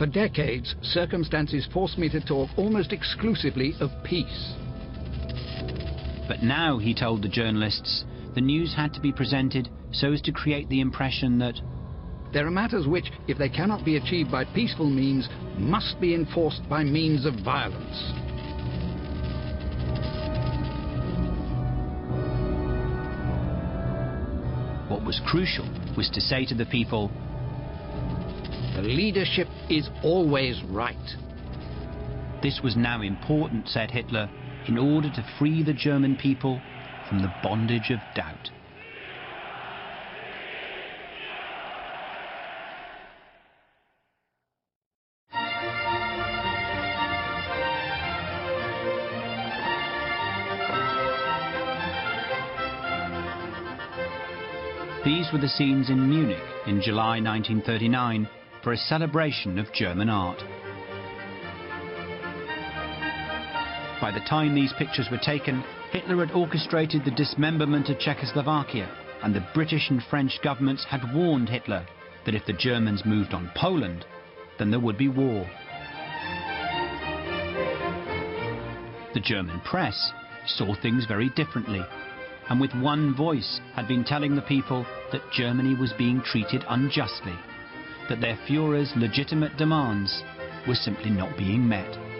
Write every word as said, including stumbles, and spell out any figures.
For decades, circumstances forced me to talk almost exclusively of peace. But now, he told the journalists, the news had to be presented so as to create the impression that there are matters which, if they cannot be achieved by peaceful means, must be enforced by means of violence. What was crucial was to say to the people, the leadership is always right. This was now important, said Hitler, in order to free the German people from the bondage of doubt. These were the scenes in Munich in July nineteen thirty-nine for a celebration of German art. By the time these pictures were taken, Hitler had orchestrated the dismemberment of Czechoslovakia, and the British and French governments had warned Hitler that if the Germans moved on Poland, then there would be war. The German press saw things very differently, and with one voice had been telling the people that Germany was being treated unjustly, that their Führer's legitimate demands were simply not being met.